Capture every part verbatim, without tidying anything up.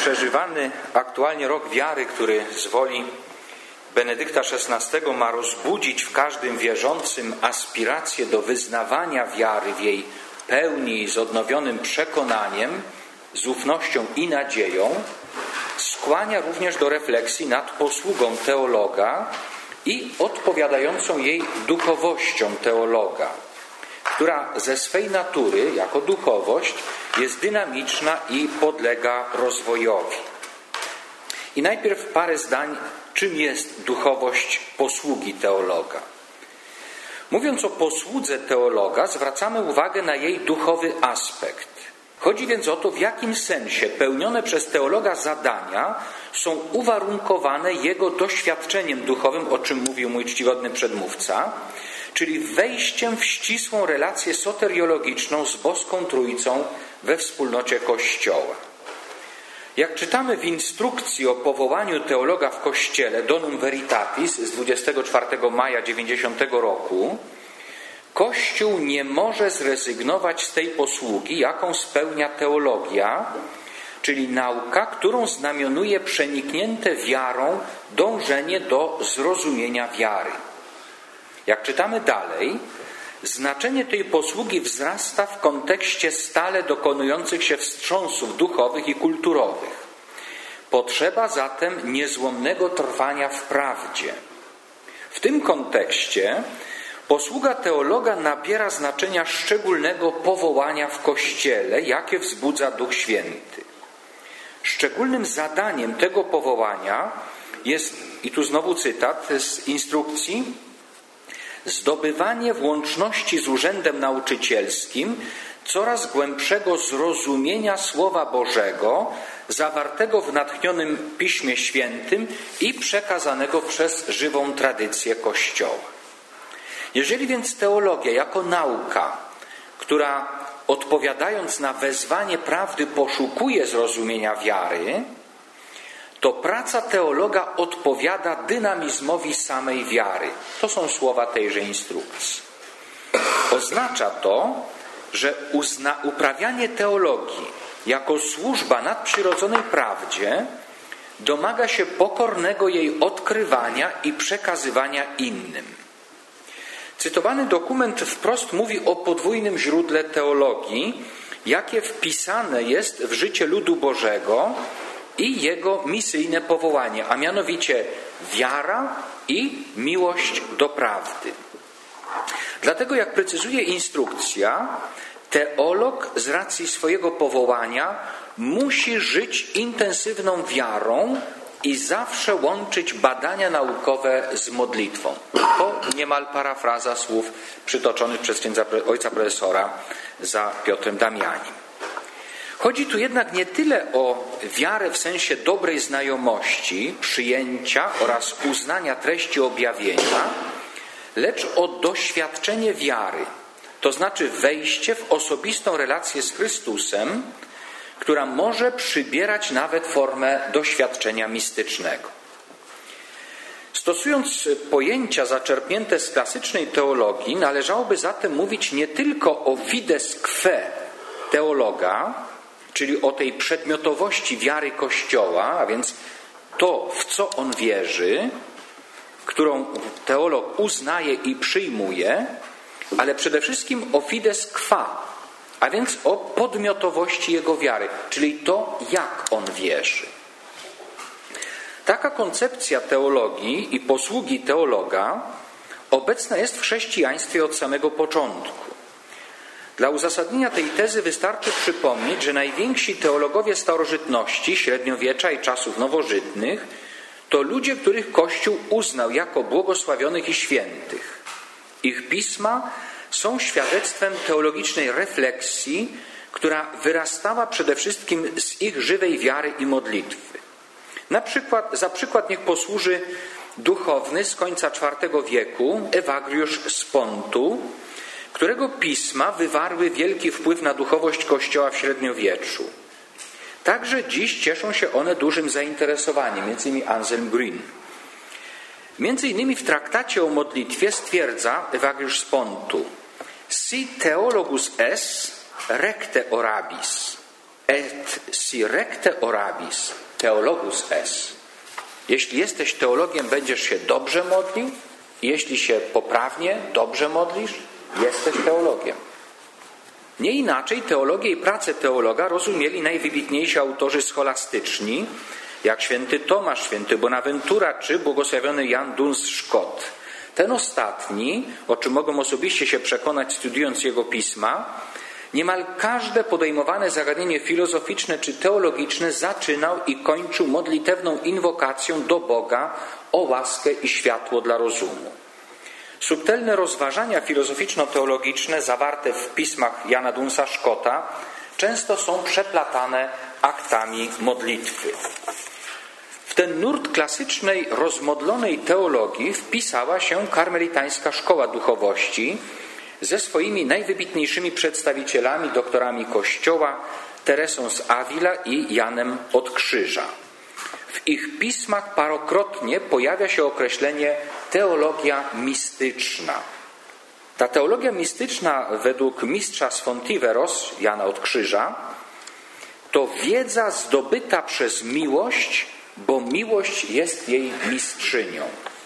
przeżywany aktualnie rok wiary, który z woli Benedykta szesnastego ma rozbudzić w każdym wierzącym aspirację do wyznawania wiary w jej pełni z odnowionym przekonaniem, z ufnością i nadzieją, skłania również do refleksji nad posługą teologa i odpowiadającą jej duchowością teologa, która ze swej natury, jako duchowość, jest dynamiczna i podlega rozwojowi. I najpierw parę zdań, czym jest duchowość posługi teologa. Mówiąc o posłudze teologa, zwracamy uwagę na jej duchowy aspekt. Chodzi więc o to, w jakim sensie pełnione przez teologa zadania są uwarunkowane jego doświadczeniem duchowym, o czym mówił mój czcigodny przedmówca, czyli wejściem w ścisłą relację soteriologiczną z boską Trójcą we wspólnocie Kościoła. Jak czytamy w instrukcji o powołaniu teologa w Kościele Donum Veritatis z dwudziestego czwartego maja dziewięćdziesiątego roku, Kościół nie może zrezygnować z tej posługi, jaką spełnia teologia, czyli nauka, którą znamionuje przeniknięte wiarą dążenie do zrozumienia wiary. Jak czytamy dalej, znaczenie tej posługi wzrasta w kontekście stale dokonujących się wstrząsów duchowych i kulturowych. Potrzeba zatem niezłomnego trwania w prawdzie. W tym kontekście posługa teologa nabiera znaczenia szczególnego powołania w Kościele, jakie wzbudza Duch Święty. Szczególnym zadaniem tego powołania jest, i tu znowu cytat z instrukcji, zdobywanie w łączności z urzędem nauczycielskim coraz głębszego zrozumienia Słowa Bożego zawartego w natchnionym Piśmie Świętym i przekazanego przez żywą tradycję Kościoła. Jeżeli więc teologia jako nauka, która odpowiadając na wezwanie prawdy poszukuje zrozumienia wiary, to praca teologa odpowiada dynamizmowi samej wiary. To są słowa tejże instrukcji. Oznacza to, że uzna, uprawianie teologii jako służba nadprzyrodzonej prawdzie domaga się pokornego jej odkrywania i przekazywania innym. Cytowany dokument wprost mówi o podwójnym źródle teologii, jakie wpisane jest w życie ludu Bożego i jego misyjne powołanie, a mianowicie wiara i miłość do prawdy. Dlatego, jak precyzuje instrukcja, teolog z racji swojego powołania musi żyć intensywną wiarą i zawsze łączyć badania naukowe z modlitwą. To niemal parafraza słów przytoczonych przez księdza ojca profesora za Piotrem Damianim. Chodzi tu jednak nie tyle o wiarę w sensie dobrej znajomości, przyjęcia oraz uznania treści objawienia, lecz o doświadczenie wiary, to znaczy wejście w osobistą relację z Chrystusem, która może przybierać nawet formę doświadczenia mistycznego. Stosując pojęcia zaczerpnięte z klasycznej teologii, należałoby zatem mówić nie tylko o fides que teologa, czyli o tej przedmiotowości wiary Kościoła, a więc to, w co on wierzy, którą teolog uznaje i przyjmuje, ale przede wszystkim o fides qua, a więc o podmiotowości jego wiary, czyli to, jak on wierzy. Taka koncepcja teologii i posługi teologa obecna jest w chrześcijaństwie od samego początku. Dla uzasadnienia tej tezy wystarczy przypomnieć, że najwięksi teologowie starożytności, średniowiecza i czasów nowożytnych to ludzie, których Kościół uznał jako błogosławionych i świętych. Ich pisma są świadectwem teologicznej refleksji, która wyrastała przede wszystkim z ich żywej wiary i modlitwy. Na przykład, za przykład niech posłuży duchowny z końca czwartego wieku, Evagriusz z Pontu, którego pisma wywarły wielki wpływ na duchowość Kościoła w średniowieczu. Także dziś cieszą się one dużym zainteresowaniem, między innymi Anselm Green. Między innymi w traktacie o modlitwie stwierdza Evagriusz z Pontu: Si theologus es, recte orabis, et si recte orabis theologus es. Jeśli jesteś teologiem, będziesz się dobrze modlił. Jeśli się poprawnie, dobrze modlisz, jesteś teologiem. Nie inaczej teologię i pracę teologa rozumieli najwybitniejsi autorzy scholastyczni, jak święty Tomasz, święty Bonaventura czy błogosławiony Jan Duns Scotus. Ten ostatni, o czym mogą osobiście się przekonać studiując jego pisma, niemal każde podejmowane zagadnienie filozoficzne czy teologiczne zaczynał i kończył modlitewną inwokacją do Boga o łaskę i światło dla rozumu. Subtelne rozważania filozoficzno-teologiczne zawarte w pismach Jana Dunsa Scotta często są przeplatane aktami modlitwy. W ten nurt klasycznej, rozmodlonej teologii wpisała się karmelitańska szkoła duchowości ze swoimi najwybitniejszymi przedstawicielami, doktorami Kościoła, Teresą z Avila i Janem od Krzyża. W ich pismach parokrotnie pojawia się określenie teologia mistyczna. Ta teologia mistyczna według mistrza z Fontiveros, Jana od Krzyża, to wiedza zdobyta przez miłość, bo miłość jest jej mistrzynią.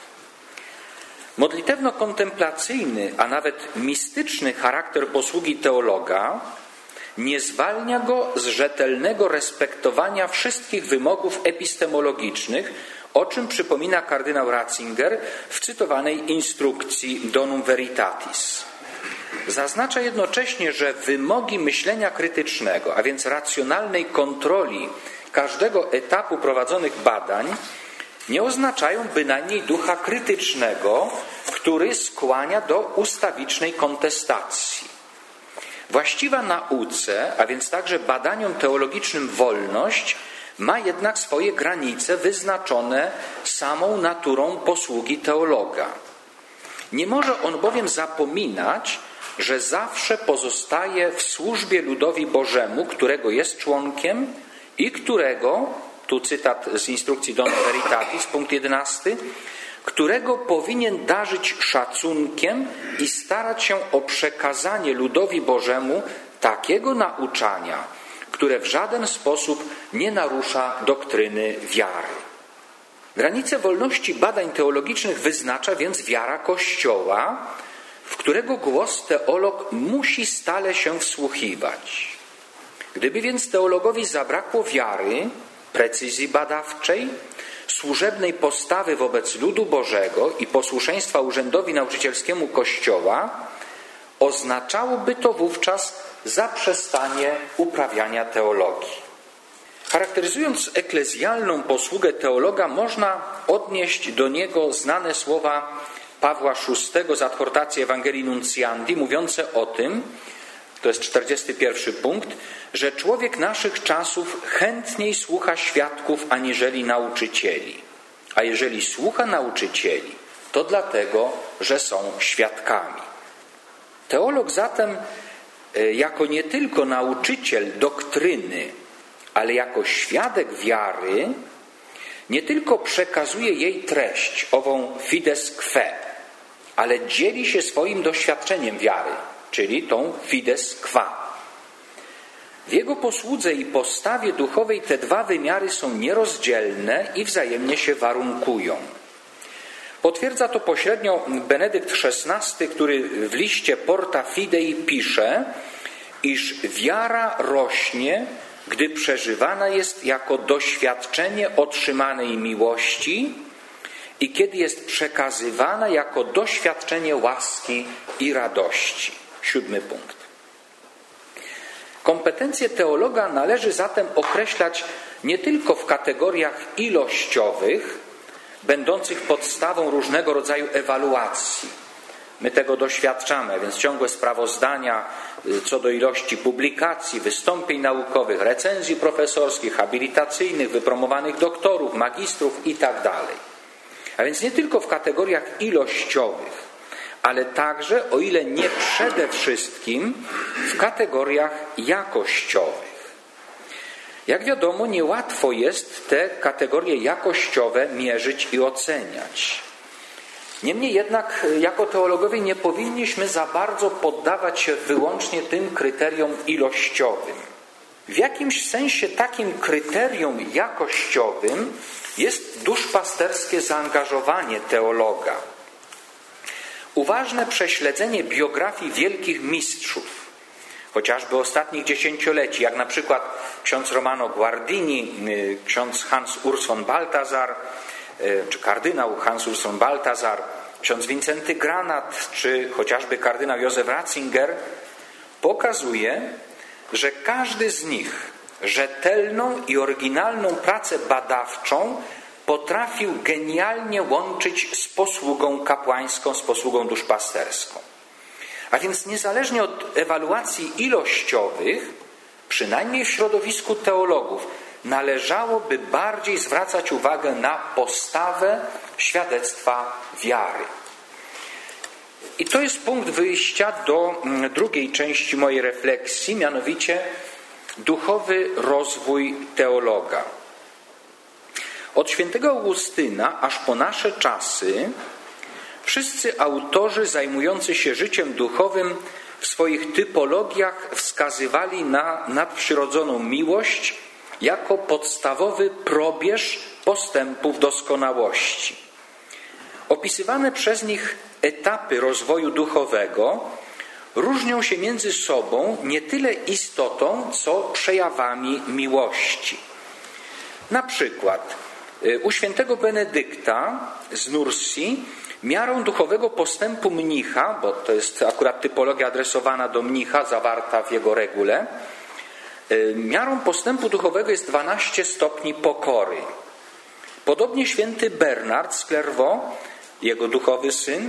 Modlitewno-kontemplacyjny, a nawet mistyczny charakter posługi teologa nie zwalnia go z rzetelnego respektowania wszystkich wymogów epistemologicznych, o czym przypomina kardynał Ratzinger w cytowanej instrukcji Donum Veritatis. Zaznacza jednocześnie, że wymogi myślenia krytycznego, a więc racjonalnej kontroli każdego etapu prowadzonych badań, nie oznaczają bynajmniej ducha krytycznego, który skłania do ustawicznej kontestacji. Właściwa nauce, a więc także badaniom teologicznym wolność, ma jednak swoje granice wyznaczone samą naturą posługi teologa. Nie może on bowiem zapominać, że zawsze pozostaje w służbie ludowi Bożemu, którego jest członkiem i którego, tu cytat z instrukcji Donum Veritatis, punkt jedenasty, którego powinien darzyć szacunkiem i starać się o przekazanie ludowi Bożemu takiego nauczania, które w żaden sposób nie narusza doktryny wiary. Granice wolności badań teologicznych wyznacza więc wiara Kościoła, w którego głos teolog musi stale się wsłuchiwać. Gdyby więc teologowi zabrakło wiary, precyzji badawczej, służebnej postawy wobec ludu Bożego i posłuszeństwa urzędowi nauczycielskiemu Kościoła, oznaczałoby to wówczas zaprzestanie uprawiania teologii. Charakteryzując eklezjalną posługę teologa, można odnieść do niego znane słowa Pawła szóstego z adhortacji Ewangelii Nunciandi, mówiące o tym, to jest czterdziesty pierwszy punkt, że człowiek naszych czasów chętniej słucha świadków aniżeli nauczycieli. A jeżeli słucha nauczycieli, to dlatego, że są świadkami. Teolog zatem jako nie tylko nauczyciel doktryny, ale jako świadek wiary nie tylko przekazuje jej treść, ową fides que, ale dzieli się swoim doświadczeniem wiary, czyli tą fides qua. W jego posłudze i postawie duchowej te dwa wymiary są nierozdzielne i wzajemnie się warunkują. Potwierdza to pośrednio Benedykt szesnasty, który w liście Porta Fidei pisze, iż wiara rośnie, gdy przeżywana jest jako doświadczenie otrzymanej miłości i kiedy jest przekazywana jako doświadczenie łaski i radości. Siódmy punkt. Kompetencje teologa należy zatem określać nie tylko w kategoriach ilościowych, będących podstawą różnego rodzaju ewaluacji. My tego doświadczamy, a więc ciągłe sprawozdania co do ilości publikacji, wystąpień naukowych, recenzji profesorskich, habilitacyjnych, wypromowanych doktorów, magistrów itd. A więc nie tylko w kategoriach ilościowych, ale także, o ile nie przede wszystkim, w kategoriach jakościowych. Jak wiadomo, niełatwo jest te kategorie jakościowe mierzyć i oceniać. Niemniej jednak jako teologowie nie powinniśmy za bardzo poddawać się wyłącznie tym kryteriom ilościowym. W jakimś sensie takim kryterium jakościowym jest duszpasterskie zaangażowanie teologa. Uważne prześledzenie biografii wielkich mistrzów, chociażby ostatnich dziesięcioleci, jak na przykład ksiądz Romano Guardini, ksiądz Hans Urs von Balthasar, czy kardynał Hans Urs von Balthasar, ksiądz Wincenty Granat, czy chociażby kardynał Józef Ratzinger, pokazuje, że każdy z nich rzetelną i oryginalną pracę badawczą potrafił genialnie łączyć z posługą kapłańską, z posługą duszpasterską. A więc niezależnie od ewaluacji ilościowych, przynajmniej w środowisku teologów, należałoby bardziej zwracać uwagę na postawę świadectwa wiary. I to jest punkt wyjścia do drugiej części mojej refleksji, mianowicie duchowy rozwój teologa. Od świętego Augustyna aż po nasze czasy wszyscy autorzy zajmujący się życiem duchowym w swoich typologiach wskazywali na nadprzyrodzoną miłość jako podstawowy probierz postępów doskonałości. Opisywane przez nich etapy rozwoju duchowego różnią się między sobą nie tyle istotą, co przejawami miłości. Na przykład u świętego Benedykta z Nursji miarą duchowego postępu mnicha, bo to jest akurat typologia adresowana do mnicha, zawarta w jego regule, miarą postępu duchowego jest dwanaście stopni pokory. Podobnie święty Bernard z Clairvaux, jego duchowy syn,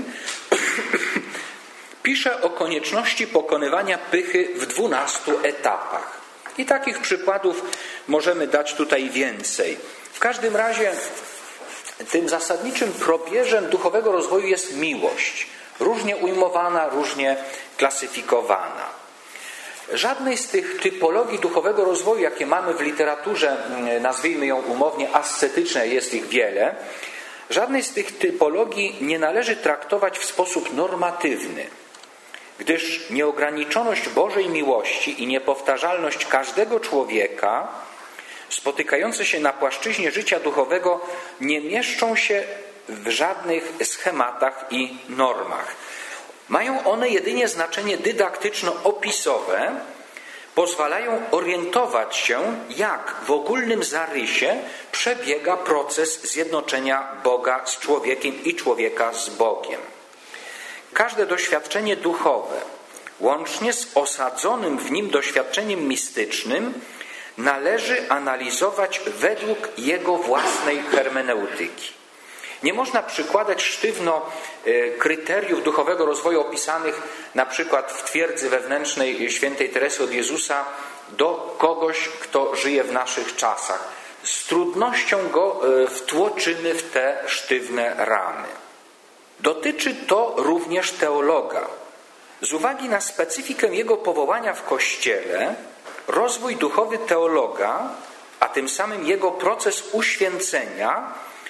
pisze o konieczności pokonywania pychy w dwunastu etapach. I takich przykładów możemy dać tutaj więcej. W każdym razie tym zasadniczym probierzem duchowego rozwoju jest miłość. Różnie ujmowana, różnie klasyfikowana. Żadnej z tych typologii duchowego rozwoju, jakie mamy w literaturze, nazwijmy ją umownie ascetycznej, jest ich wiele, żadnej z tych typologii nie należy traktować w sposób normatywny, gdyż nieograniczoność Bożej miłości i niepowtarzalność każdego człowieka spotykające się na płaszczyźnie życia duchowego nie mieszczą się w żadnych schematach i normach. Mają one jedynie znaczenie dydaktyczno-opisowe, pozwalają orientować się, jak w ogólnym zarysie przebiega proces zjednoczenia Boga z człowiekiem i człowieka z Bogiem. Każde doświadczenie duchowe, łącznie z osadzonym w nim doświadczeniem mistycznym, należy analizować według jego własnej hermeneutyki. Nie można przykładać sztywno kryteriów duchowego rozwoju opisanych na przykład w twierdzy wewnętrznej świętej Teresy od Jezusa do kogoś, kto żyje w naszych czasach. Z trudnością go wtłoczymy w te sztywne ramy. Dotyczy to również teologa. Z uwagi na specyfikę jego powołania w Kościele, rozwój duchowy teologa, a tym samym jego proces uświęcenia,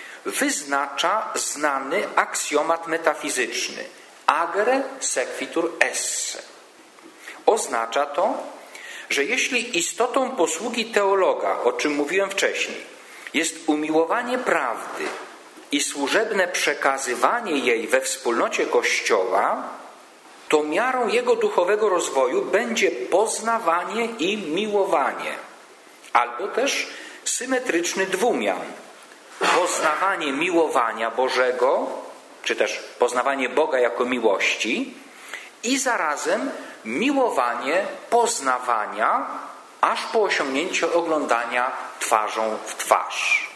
wyznacza znany aksjomat metafizyczny agere sequitur esse. Oznacza to, że jeśli istotą posługi teologa, o czym mówiłem wcześniej, jest umiłowanie prawdy i służebne przekazywanie jej we wspólnocie Kościoła, to miarą jego duchowego rozwoju będzie poznawanie i miłowanie, albo też symetryczny dwumian. Poznawanie miłowania Bożego, czy też poznawanie Boga jako miłości i zarazem miłowanie poznawania, aż po osiągnięcie oglądania twarzą w twarz.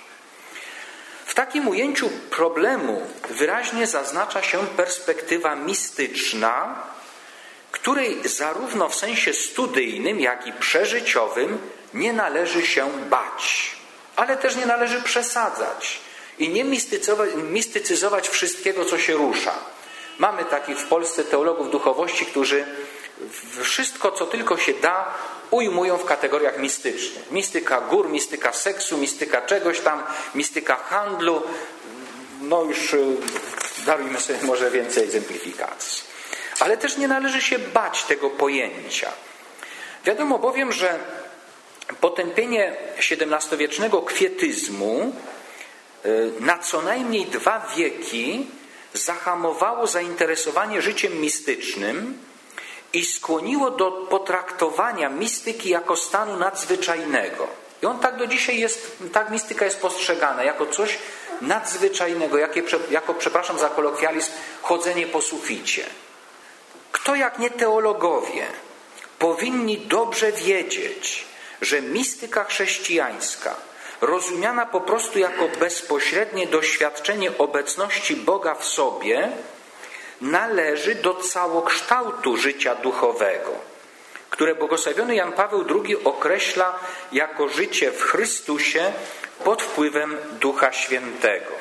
W takim ujęciu problemu wyraźnie zaznacza się perspektywa mistyczna, której zarówno w sensie studyjnym, jak i przeżyciowym nie należy się bać, ale też nie należy przesadzać i nie mistycyzować, mistycyzować wszystkiego, co się rusza. Mamy takich w Polsce teologów duchowości, którzy wszystko, co tylko się da, ujmują w kategoriach mistycznych. Mistyka gór, mistyka seksu, mistyka czegoś tam, mistyka handlu. No już darujmy sobie może więcej egzemplifikacji. Ale też nie należy się bać tego pojęcia. Wiadomo bowiem, że potępienie siedemnastowiecznego kwietyzmu na co najmniej dwa wieki zahamowało zainteresowanie życiem mistycznym i skłoniło do potraktowania mistyki jako stanu nadzwyczajnego. I on tak do dzisiaj jest, tak mistyka jest postrzegana jako coś nadzwyczajnego, jakie, jako, przepraszam za kolokwializm, chodzenie po suficie. Kto jak nie teologowie powinni dobrze wiedzieć, że mistyka chrześcijańska, rozumiana po prostu jako bezpośrednie doświadczenie obecności Boga w sobie, należy do całokształtu życia duchowego, które błogosławiony Jan Paweł drugi określa jako życie w Chrystusie pod wpływem Ducha Świętego.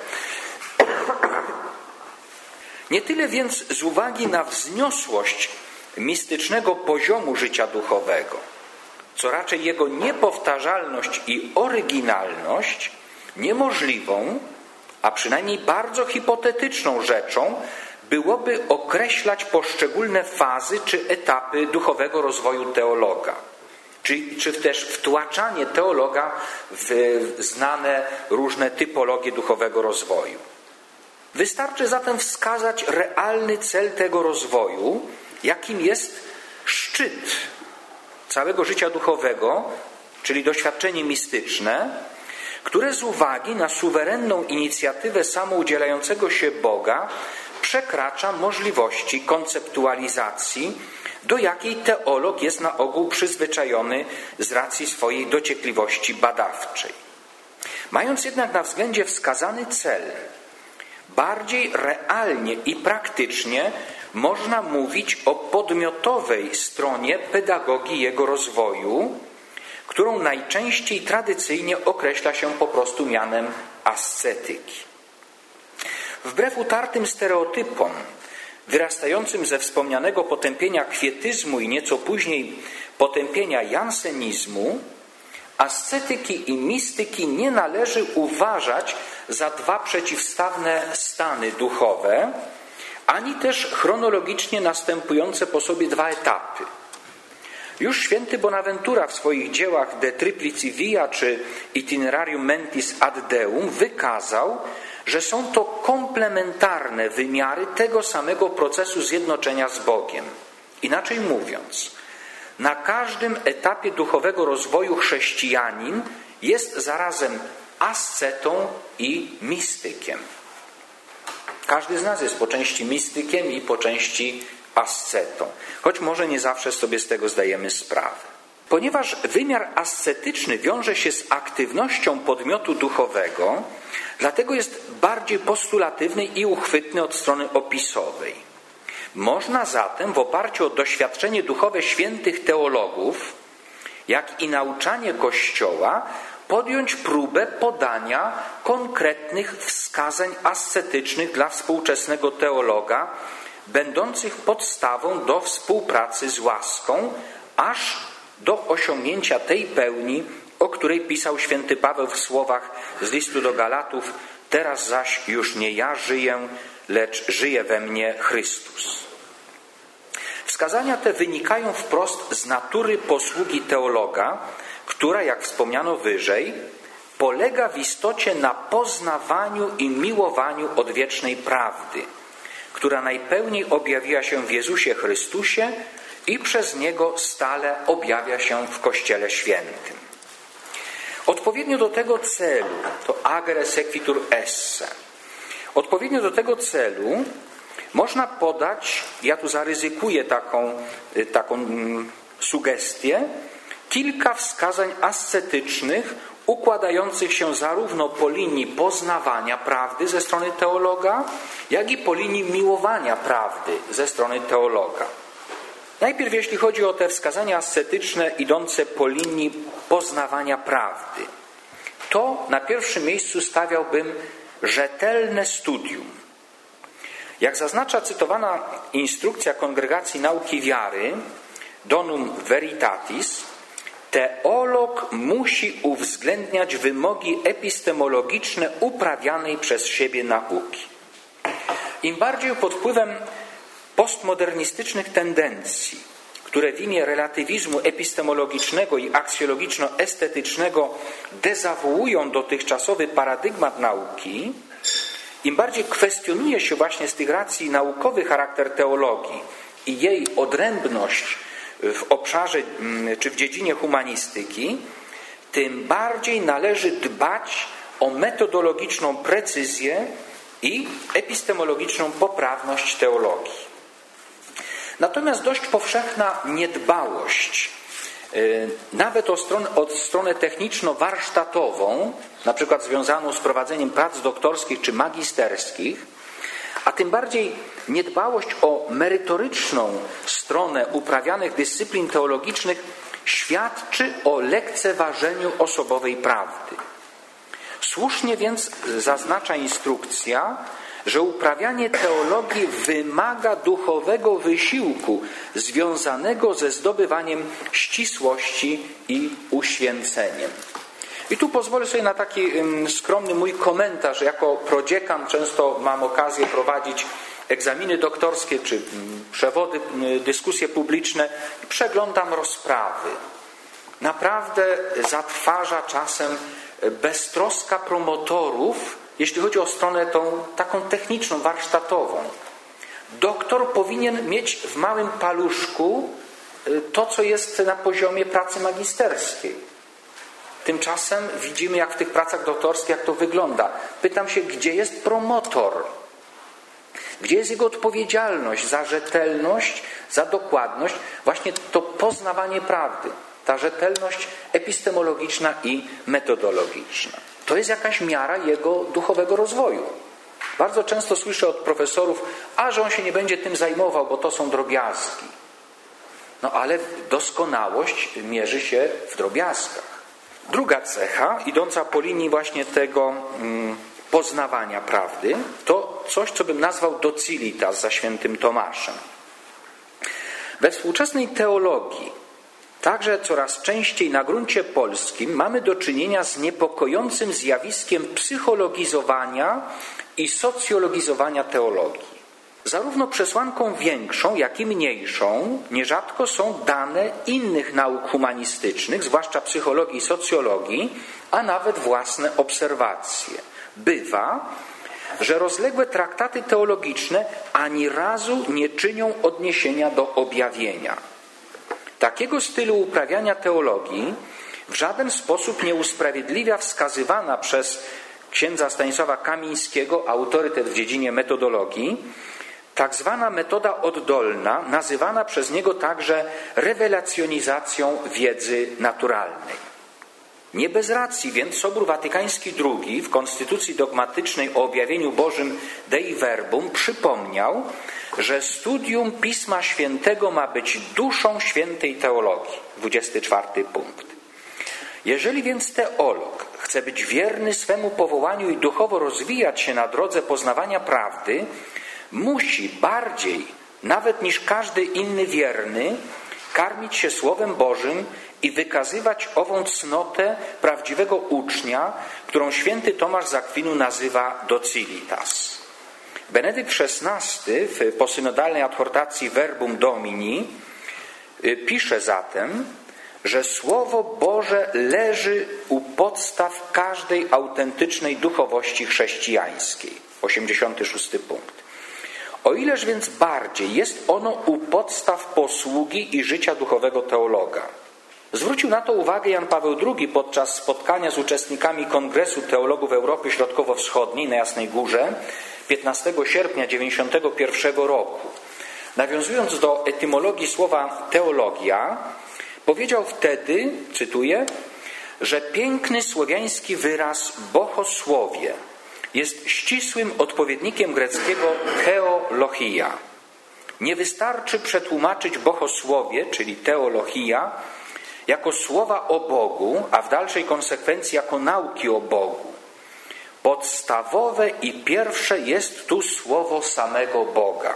Nie tyle więc z uwagi na wzniosłość mistycznego poziomu życia duchowego, co raczej jego niepowtarzalność i oryginalność, niemożliwą, a przynajmniej bardzo hipotetyczną rzeczą byłoby określać poszczególne fazy czy etapy duchowego rozwoju teologa, czy, czy też wtłaczanie teologa w znane różne typologie duchowego rozwoju. Wystarczy zatem wskazać realny cel tego rozwoju, jakim jest szczyt całego życia duchowego, czyli doświadczenie mistyczne, które z uwagi na suwerenną inicjatywę samoudzielającego się Boga przekracza możliwości konceptualizacji, do jakiej teolog jest na ogół przyzwyczajony z racji swojej dociekliwości badawczej. Mając jednak na względzie wskazany cel, bardziej realnie i praktycznie można mówić o podmiotowej stronie pedagogii jego rozwoju, którą najczęściej tradycyjnie określa się po prostu mianem ascetyki. Wbrew utartym stereotypom wyrastającym ze wspomnianego potępienia kwietyzmu i nieco później potępienia jansenizmu, ascetyki i mistyki nie należy uważać za dwa przeciwstawne stany duchowe, ani też chronologicznie następujące po sobie dwa etapy. Już święty Bonaventura w swoich dziełach De Triplici Via czy Itinerarium Mentis ad Deum wykazał, że są to komplementarne wymiary tego samego procesu zjednoczenia z Bogiem. Inaczej mówiąc, na każdym etapie duchowego rozwoju chrześcijanin jest zarazem ascetą i mistykiem. Każdy z nas jest po części mistykiem i po części ascetą, choć może nie zawsze sobie z tego zdajemy sprawę. Ponieważ wymiar ascetyczny wiąże się z aktywnością podmiotu duchowego, dlatego jest bardziej postulatywny i uchwytny od strony opisowej. Można zatem w oparciu o doświadczenie duchowe świętych teologów, jak i nauczanie Kościoła, podjąć próbę podania konkretnych wskazań ascetycznych dla współczesnego teologa, będących podstawą do współpracy z łaską, aż do osiągnięcia tej pełni, o której pisał święty Paweł w słowach z listu do Galatów: teraz zaś już nie ja żyję, lecz żyje we mnie Chrystus. Wskazania te wynikają wprost z natury posługi teologa, która, jak wspomniano wyżej, polega w istocie na poznawaniu i miłowaniu odwiecznej prawdy, która najpełniej objawiła się w Jezusie Chrystusie i przez Niego stale objawia się w Kościele Świętym. Odpowiednio do tego celu, to agere sequitur esse, odpowiednio do tego celu można podać, ja tu zaryzykuję taką, taką mm, sugestię, kilka wskazań ascetycznych układających się zarówno po linii poznawania prawdy ze strony teologa, jak i po linii miłowania prawdy ze strony teologa. Najpierw jeśli chodzi o te wskazania ascetyczne idące po linii poznawania prawdy, to na pierwszym miejscu stawiałbym rzetelne studium. Jak zaznacza cytowana instrukcja Kongregacji Nauki Wiary Donum Veritatis, teolog musi uwzględniać wymogi epistemologiczne uprawianej przez siebie nauki. Im bardziej pod wpływem postmodernistycznych tendencji, które w imię relatywizmu epistemologicznego i aksjologiczno-estetycznego dezawuują dotychczasowy paradygmat nauki, im bardziej kwestionuje się właśnie z tych racji naukowy charakter teologii i jej odrębność w obszarze czy w dziedzinie humanistyki, tym bardziej należy dbać o metodologiczną precyzję i epistemologiczną poprawność teologii. Natomiast dość powszechna niedbałość, nawet od stronę, od stronę techniczno-warsztatową, na przykład związaną z prowadzeniem prac doktorskich czy magisterskich, a tym bardziej niedbałość o merytoryczną stronę uprawianych dyscyplin teologicznych świadczy o lekceważeniu osobowej prawdy. Słusznie więc zaznacza instrukcja, że uprawianie teologii wymaga duchowego wysiłku związanego ze zdobywaniem ścisłości i uświęceniem. I tu pozwolę sobie na taki skromny mój komentarz. Jako prodziekan często mam okazję prowadzić egzaminy doktorskie czy przewody, dyskusje publiczne. Przeglądam rozprawy. Naprawdę zatrważa czasem beztroska promotorów, jeśli chodzi o stronę tą taką techniczną, warsztatową. Doktor powinien mieć w małym paluszku to, co jest na poziomie pracy magisterskiej. Tymczasem widzimy, jak w tych pracach doktorskich, jak to wygląda. Pytam się, gdzie jest promotor? Gdzie jest jego odpowiedzialność za rzetelność, za dokładność? Właśnie to poznawanie prawdy. Ta rzetelność epistemologiczna i metodologiczna. To jest jakaś miara jego duchowego rozwoju. Bardzo często słyszę od profesorów, a że on się nie będzie tym zajmował, bo to są drobiazgi. No ale doskonałość mierzy się w drobiazgach. Druga cecha, idąca po linii właśnie tego mm, poznawania prawdy, to coś, co bym nazwał docilitas za świętym Tomaszem. We współczesnej teologii, także coraz częściej na gruncie polskim, mamy do czynienia z niepokojącym zjawiskiem psychologizowania i socjologizowania teologii. Zarówno przesłanką większą, jak i mniejszą nierzadko są dane innych nauk humanistycznych, zwłaszcza psychologii i socjologii, a nawet własne obserwacje. Bywa, że rozległe traktaty teologiczne ani razu nie czynią odniesienia do objawienia. Takiego stylu uprawiania teologii w żaden sposób nie usprawiedliwia wskazywana przez księdza Stanisława Kamińskiego, autorytet w dziedzinie metodologii, tak zwana metoda oddolna, nazywana przez niego także rewelacjonizacją wiedzy naturalnej. Nie bez racji więc Sobór Watykański drugi w konstytucji dogmatycznej o objawieniu Bożym Dei Verbum przypomniał, że studium Pisma Świętego ma być duszą świętej teologii. dwudziesty czwarty punkt. Jeżeli więc teolog chce być wierny swemu powołaniu i duchowo rozwijać się na drodze poznawania prawdy, musi bardziej, nawet niż każdy inny wierny, karmić się Słowem Bożym i wykazywać ową cnotę prawdziwego ucznia, którą święty Tomasz z Akwinu nazywa docilitas. Benedykt szesnasty w posynodalnej adhortacji Verbum Domini pisze zatem, że Słowo Boże leży u podstaw każdej autentycznej duchowości chrześcijańskiej. osiemdziesiąty szósty punkt. O ileż więc bardziej jest ono u podstaw posługi i życia duchowego teologa. Zwrócił na to uwagę Jan Paweł drugi podczas spotkania z uczestnikami Kongresu Teologów Europy Środkowo-Wschodniej na Jasnej Górze piętnastego sierpnia dziewięćdziesiątego pierwszego roku. Nawiązując do etymologii słowa teologia, powiedział wtedy, cytuję, że piękny słowiański wyraz bohosłowie jest ścisłym odpowiednikiem greckiego theologia. Nie wystarczy przetłumaczyć bohosłowie, czyli teologia, jako słowa o Bogu, a w dalszej konsekwencji jako nauki o Bogu. Podstawowe i pierwsze jest tu słowo samego Boga.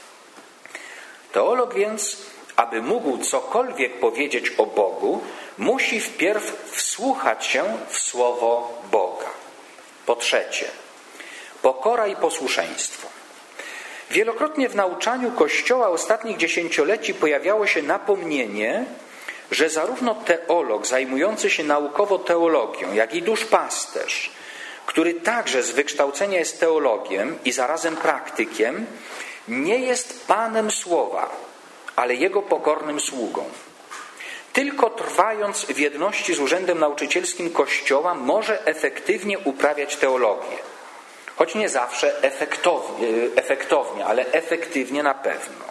Teolog więc, aby mógł cokolwiek powiedzieć o Bogu, musi wpierw wsłuchać się w słowo Boga. Po trzecie, pokora i posłuszeństwo. Wielokrotnie w nauczaniu Kościoła ostatnich dziesięcioleci pojawiało się napomnienie, że zarówno teolog zajmujący się naukowo teologią, jak i duszpasterz, który także z wykształcenia jest teologiem i zarazem praktykiem, nie jest panem słowa, ale jego pokornym sługą. Tylko trwając w jedności z urzędem nauczycielskim Kościoła może efektywnie uprawiać teologię. Choć nie zawsze efektownie, efektownie, ale efektywnie na pewno.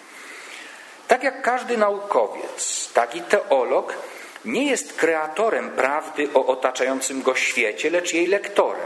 Tak jak każdy naukowiec, tak i teolog nie jest kreatorem prawdy o otaczającym go świecie, lecz jej lektorem.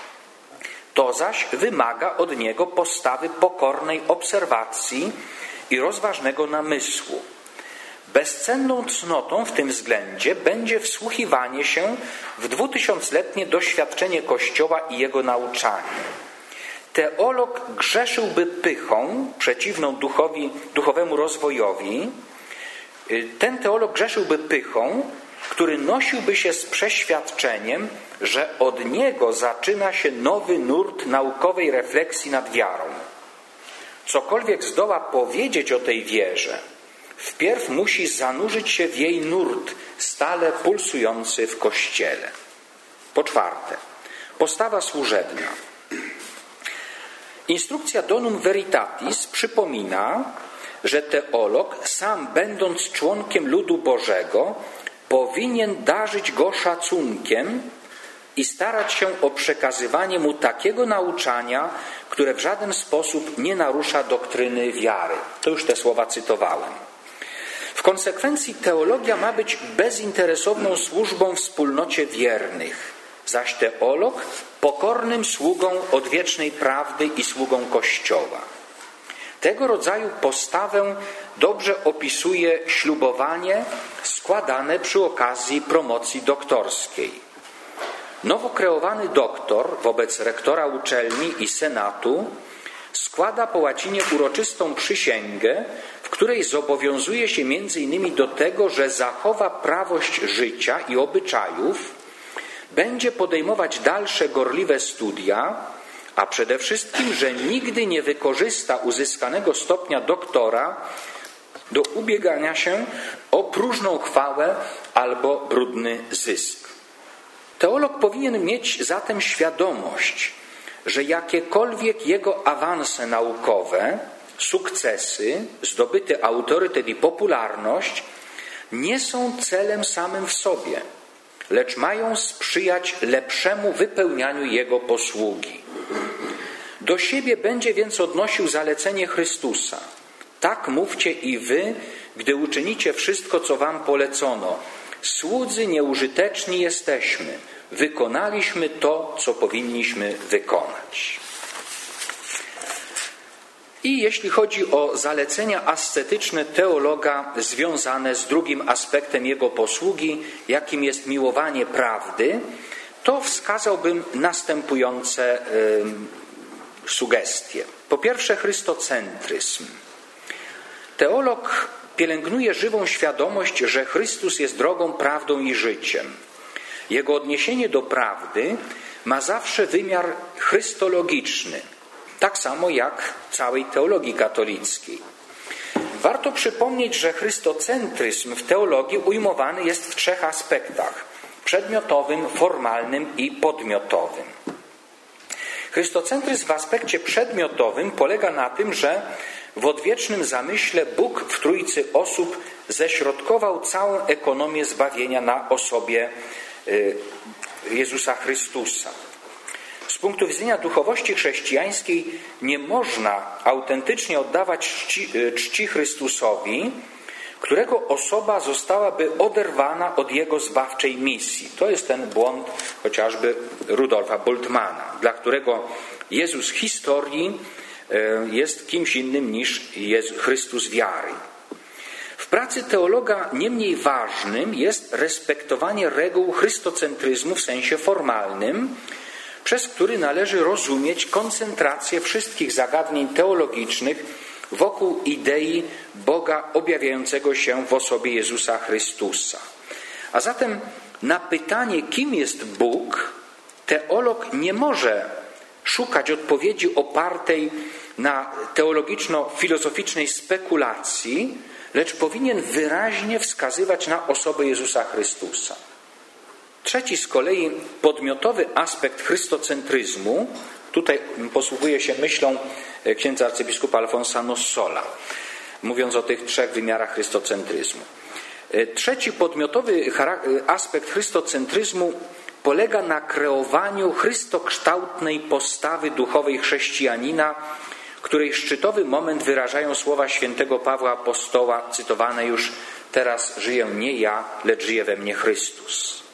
To zaś wymaga od niego postawy pokornej obserwacji i rozważnego namysłu. Bezcenną cnotą w tym względzie będzie wsłuchiwanie się w dwutysiącletnie doświadczenie Kościoła i jego nauczanie. Teolog grzeszyłby pychą przeciwną duchowi, duchowemu rozwojowi. Ten teolog grzeszyłby pychą, który nosiłby się z przeświadczeniem, że od niego zaczyna się nowy nurt naukowej refleksji nad wiarą. Cokolwiek zdoła powiedzieć o tej wierze, wpierw musi zanurzyć się w jej nurt, stale pulsujący w Kościele. Po czwarte, postawa służebna. Instrukcja Donum Veritatis przypomina, że teolog, sam będąc członkiem ludu Bożego, powinien darzyć go szacunkiem i starać się o przekazywanie mu takiego nauczania, które w żaden sposób nie narusza doktryny wiary. To już te słowa cytowałem. W konsekwencji teologia ma być bezinteresowną służbą wspólnocie wiernych, zaś teolog pokornym sługą odwiecznej prawdy i sługą Kościoła. Tego rodzaju postawę dobrze opisuje ślubowanie składane przy okazji promocji doktorskiej. Nowo kreowany doktor wobec rektora uczelni i senatu składa po łacinie uroczystą przysięgę, w której zobowiązuje się między innymi do tego, że zachowa prawość życia i obyczajów, będzie podejmować dalsze gorliwe studia, a przede wszystkim, że nigdy nie wykorzysta uzyskanego stopnia doktora do ubiegania się o próżną chwałę albo brudny zysk. Teolog powinien mieć zatem świadomość, że jakiekolwiek jego awanse naukowe, sukcesy, zdobyty autorytet i popularność nie są celem samym w sobie, lecz mają sprzyjać lepszemu wypełnianiu jego posługi. Do siebie będzie więc odnosił zalecenie Chrystusa. Tak mówcie i wy, gdy uczynicie wszystko, co wam polecono. Słudzy nieużyteczni jesteśmy. Wykonaliśmy to, co powinniśmy wykonać. I jeśli chodzi o zalecenia ascetyczne teologa związane z drugim aspektem jego posługi, jakim jest miłowanie prawdy, to wskazałbym następujące y, sugestie. Po pierwsze, chrystocentryzm. Teolog pielęgnuje żywą świadomość, że Chrystus jest drogą, prawdą i życiem. Jego odniesienie do prawdy ma zawsze wymiar chrystologiczny, tak samo jak całej teologii katolickiej. Warto przypomnieć, że chrystocentryzm w teologii ujmowany jest w trzech aspektach: przedmiotowym, formalnym i podmiotowym. Chrystocentryzm w aspekcie przedmiotowym polega na tym, że w odwiecznym zamyśle Bóg w trójcy osób ześrodkował całą ekonomię zbawienia na osobie Jezusa Chrystusa. Z punktu widzenia duchowości chrześcijańskiej nie można autentycznie oddawać czci, czci Chrystusowi, którego osoba zostałaby oderwana od jego zbawczej misji. To jest ten błąd chociażby Rudolfa Bultmana, dla którego Jezus historii jest kimś innym niż Jezus, Chrystus wiary. W pracy teologa niemniej ważnym jest respektowanie reguł chrystocentryzmu w sensie formalnym, przez który należy rozumieć koncentrację wszystkich zagadnień teologicznych wokół idei Boga objawiającego się w osobie Jezusa Chrystusa. A zatem na pytanie, kim jest Bóg, teolog nie może szukać odpowiedzi opartej na teologiczno-filozoficznej spekulacji, lecz powinien wyraźnie wskazywać na osobę Jezusa Chrystusa. Trzeci z kolei podmiotowy aspekt chrystocentryzmu, tutaj posługuje się myślą księdza arcybiskupa Alfonsa Nossola, mówiąc o tych trzech wymiarach chrystocentryzmu. Trzeci podmiotowy aspekt chrystocentryzmu polega na kreowaniu chrystokształtnej postawy duchowej chrześcijanina, której szczytowy moment wyrażają słowa świętego Pawła Apostoła, cytowane już: teraz żyję nie ja, lecz żyje we mnie Chrystus.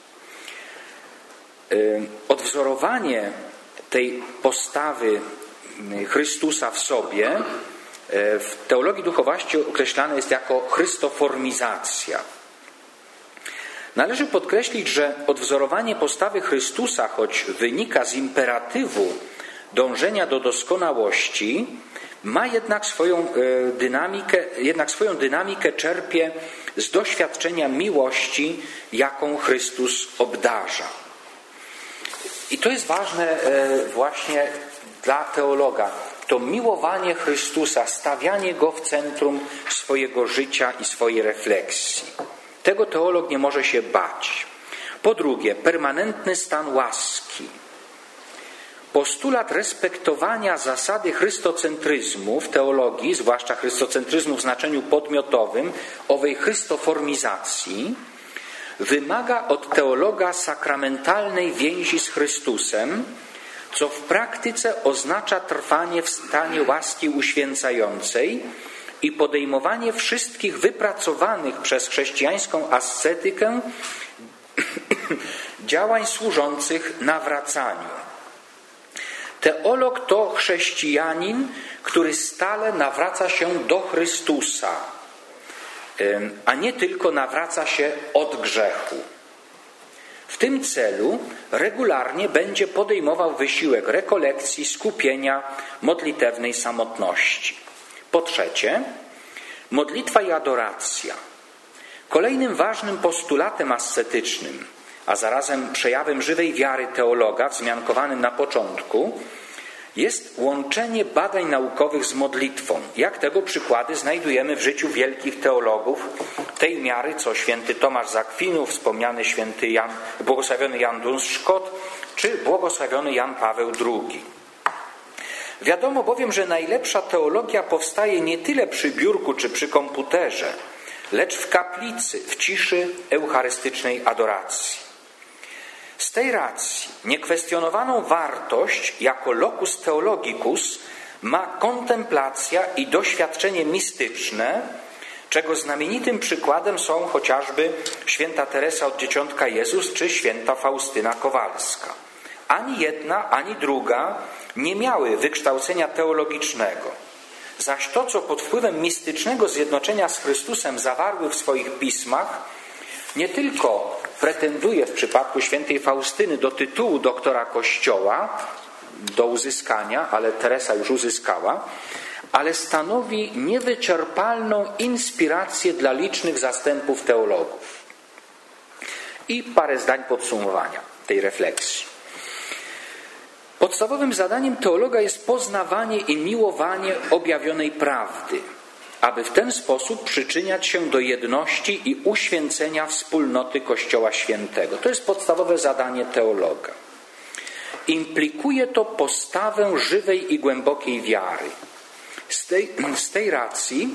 Odwzorowanie tej postawy Chrystusa w sobie w teologii duchowości określane jest jako chrystoformizacja. Należy podkreślić, że odwzorowanie postawy Chrystusa, choć wynika z imperatywu dążenia do doskonałości, ma jednak swoją dynamikę, jednak swoją dynamikę czerpie z doświadczenia miłości, jaką Chrystus obdarza. I to jest ważne właśnie dla teologa. To miłowanie Chrystusa, stawianie Go w centrum swojego życia i swojej refleksji. Tego teolog nie może się bać. Po drugie, permanentny stan łaski. Postulat respektowania zasady chrystocentryzmu w teologii, zwłaszcza chrystocentryzmu w znaczeniu podmiotowym, owej chrystoformizacji, wymaga od teologa sakramentalnej więzi z Chrystusem, co w praktyce oznacza trwanie w stanie łaski uświęcającej i podejmowanie wszystkich wypracowanych przez chrześcijańską ascetykę działań służących nawracaniu. Teolog to chrześcijanin, który stale nawraca się do Chrystusa, a nie tylko nawraca się od grzechu. W tym celu regularnie będzie podejmował wysiłek rekolekcji, skupienia, modlitewnej samotności. Po trzecie, modlitwa i adoracja. Kolejnym ważnym postulatem ascetycznym, a zarazem przejawem żywej wiary teologa, wzmiankowanym na początku, jest łączenie badań naukowych z modlitwą. Jak tego przykłady znajdujemy w życiu wielkich teologów tej miary, co święty Tomasz z Akwinu, wspomniany święty Jan, błogosławiony Jan Duns-Scotus, czy błogosławiony Jan Paweł drugi. Wiadomo bowiem, że najlepsza teologia powstaje nie tyle przy biurku czy przy komputerze, lecz w kaplicy, w ciszy eucharystycznej adoracji. Z tej racji niekwestionowaną wartość jako locus theologicus ma kontemplacja i doświadczenie mistyczne, czego znamienitym przykładem są chociażby święta Teresa od Dzieciątka Jezus czy święta Faustyna Kowalska. Ani jedna, ani druga nie miały wykształcenia teologicznego. Zaś to, co pod wpływem mistycznego zjednoczenia z Chrystusem zawarły w swoich pismach, nie tylko pretenduje w przypadku świętej Faustyny do tytułu doktora Kościoła, do uzyskania, ale Teresa już uzyskała, ale stanowi niewyczerpalną inspirację dla licznych zastępów teologów. I parę zdań podsumowania tej refleksji. Podstawowym zadaniem teologa jest poznawanie i miłowanie objawionej prawdy, aby w ten sposób przyczyniać się do jedności i uświęcenia wspólnoty Kościoła Świętego. To jest podstawowe zadanie teologa. Implikuje to postawę żywej i głębokiej wiary. Z tej, z tej racji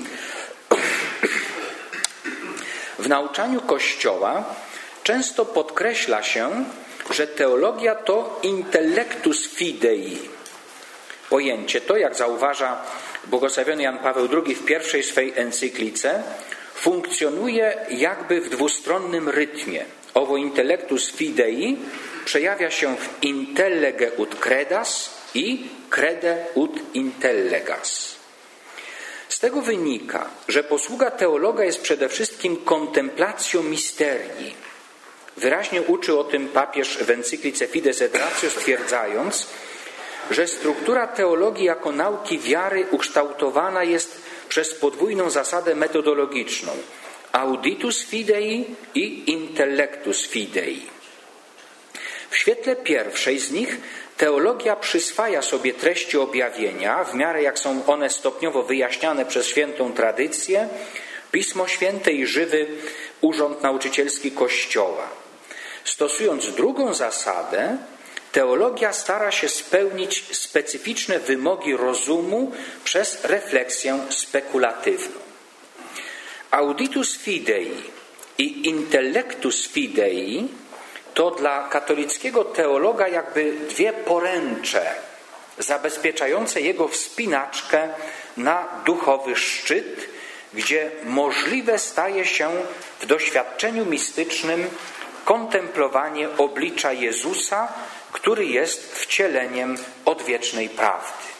w nauczaniu Kościoła często podkreśla się, że teologia to intellectus fidei. Pojęcie to, jak zauważa błogosławiony Jan Paweł drugi w pierwszej swej encyklice, funkcjonuje jakby w dwustronnym rytmie. Owo intellectus fidei przejawia się w intellege ut credas i crede ut intellegas. Z tego wynika, że posługa teologa jest przede wszystkim contemplacją misterii. Wyraźnie uczy o tym papież w encyklice Fides et Ratio, stwierdzając, że struktura teologii jako nauki wiary ukształtowana jest przez podwójną zasadę metodologiczną auditus fidei i intellectus fidei. W świetle pierwszej z nich teologia przyswaja sobie treści objawienia, w miarę jak są one stopniowo wyjaśniane przez świętą tradycję, Pismo Święte i żywy urząd nauczycielski Kościoła. Stosując drugą zasadę, teologia stara się spełnić specyficzne wymogi rozumu przez refleksję spekulatywną. Auditus fidei i intellectus fidei to dla katolickiego teologa jakby dwie poręcze zabezpieczające jego wspinaczkę na duchowy szczyt, gdzie możliwe staje się w doświadczeniu mistycznym kontemplowanie oblicza Jezusa, który jest wcieleniem odwiecznej prawdy.